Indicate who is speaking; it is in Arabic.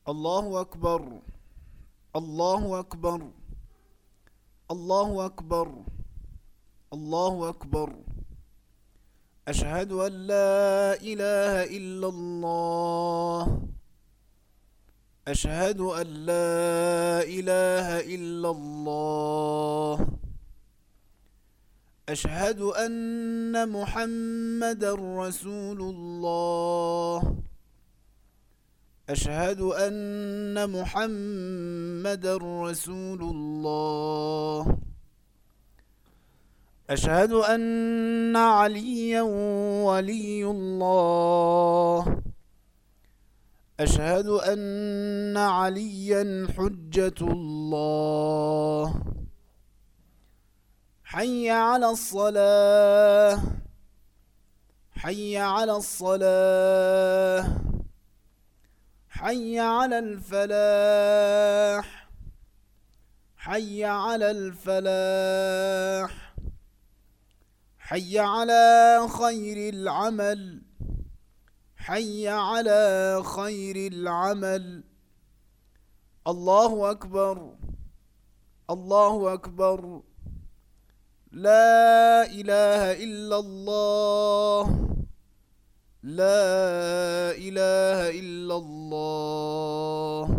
Speaker 1: الله أكبر. الله أكبر. الله أكبر. الله أكبر. أشهد أن لا إله إلا الله. أشهد أن لا إله إلا الله. أشهد أن محمدًا رسول الله. أشهد أن محمدًا رسول الله. أشهد أن عليًا ولي الله. أشهد أن عليًا حجة الله. حي على الصلاة. حي على الصلاة. حي على الفلاح. حي على الفلاح. حي على خير العمل. حي على خير العمل. الله أكبر. الله أكبر. لا إله إلا الله. لا إله إلا الله.